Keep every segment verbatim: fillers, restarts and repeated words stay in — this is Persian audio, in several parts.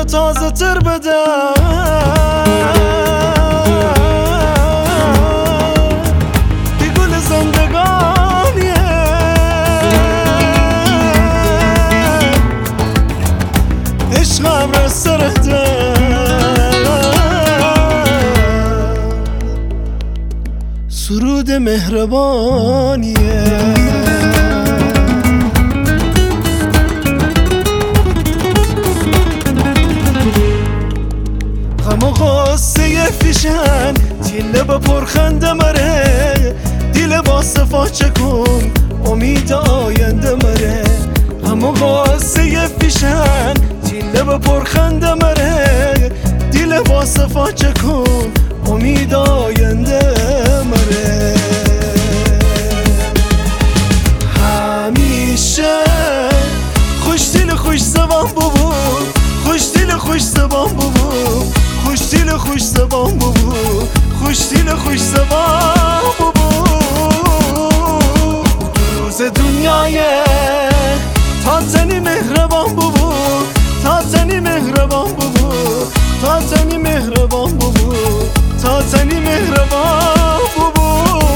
رو تازه تر بدم. بی گل زندگانیه عشقم را سردم. سرود مهربانیه غم و غصه فیشن تیله با پرخنده مره. دیل با صفا چکن امید آینده مره. غم و غصه فیشن تیله با پرخنده مره. دیل با صفا چکن امید آینده مره. همیشه خوش دیل خوش زبان ببو، خوش دیل خوش زبان ببو، خوش دیل خوش زبان ببو، خوش دیل خوش زبان ببو. روز دنیای تا زنی مهربان ببو، تا زنی مهربان ببو، تا زنی مهربان ببو، تا زنی مهربان ببو.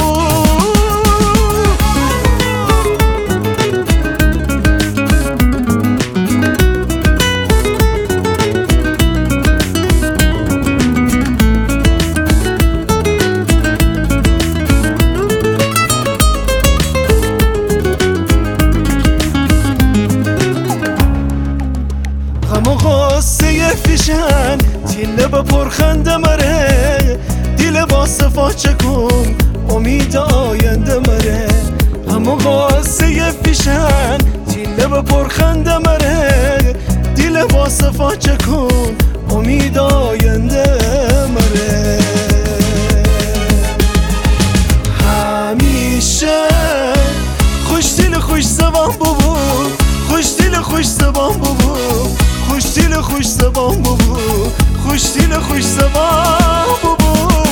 غم و غصه فیشن تیله با پرخنده مره. دیل با صفا چکن امید آینده مره. غم و غصه فیشن تیله با پرخنده مره. دیل با صفا چکن امید آینده مره. همیشه خوش دیل خوش زبان ببو، خوش دیل خوش زبان ببو، خوش دیل خوش زبان ببو، خوش دیل خوش زبان ببو.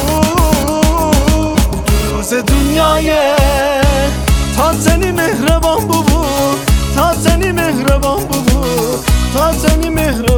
روز دنیای تا زنی مهربان ببو، تا زنی مهربان ببو، تا زنی مهربان